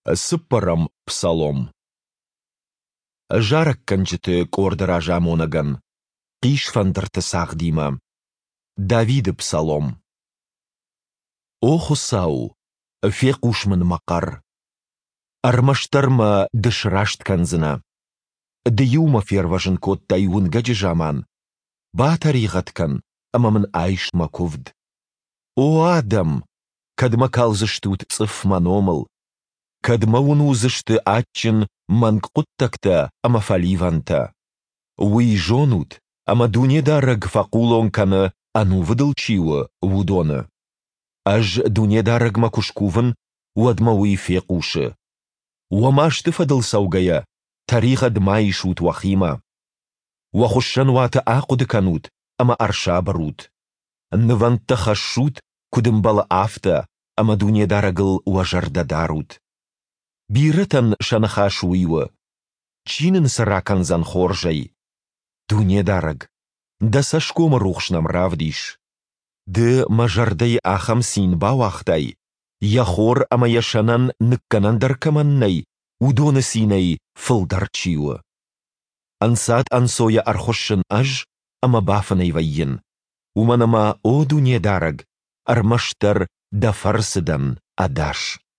Сыппарам псалом. Жарак канчыты кордыража монаган. Қиш фандырты сағдима. Давиды псалом. О хусау, феқушмын мақар. Армаштарма дышрашт канзына. Дыюма ферважын кот тайвун гаджижаман. Ба тарихаткан, амамын айшма ковд. О адам, кадма калзыштут цыф маномыл. Кадма унузышты атчын манкуттакта ама фаливанта. Уи жонут, ама дунедараг факулонканы ану выдалчиwa вудоны. Аж дунедараг макушкувын уадма уи фекуши. Уамашты фадылсаугая, тарих адмайшут вахима. Вахушан вата ақуды канут, ама арша барут. Ныванта хашут, кудымбала афта, ама дунедарагыл уажарда дарут. Бирытан шанахашуйва. Чинын сыракан занхоржай. Дунедараг. Да сашкома рухшнам равдиш. Ды мажардай ахам син бавахтай. Яхор ама яшанан ныкканандар каманнай. Удона синай фылдарчиwa. Ансат ансоя архошшын аж, ама бафанай вайын. Уманама о дунедараг. Армаштар да фарсыдан адаш.